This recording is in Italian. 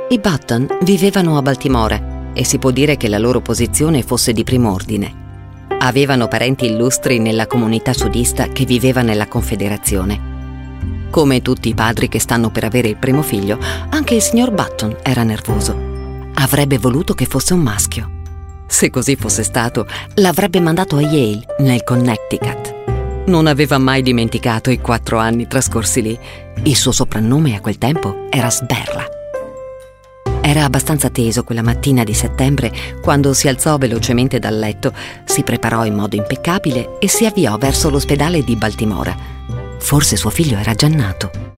I Button vivevano a Baltimora e si può dire che la loro posizione fosse di primo ordine. Avevano parenti illustri nella comunità sudista che viveva nella Confederazione. Come tutti i padri che stanno per avere il primo figlio, anche il signor Button era nervoso. Avrebbe voluto che fosse un maschio. Se così fosse stato, l'avrebbe mandato a Yale, nel Connecticut. Non aveva mai dimenticato i 4 anni trascorsi lì. Il suo soprannome a quel tempo era Sberla. Era abbastanza teso quella mattina di settembre quando si alzò velocemente dal letto, si preparò in modo impeccabile e si avviò verso l'ospedale di Baltimora. Forse suo figlio era già nato.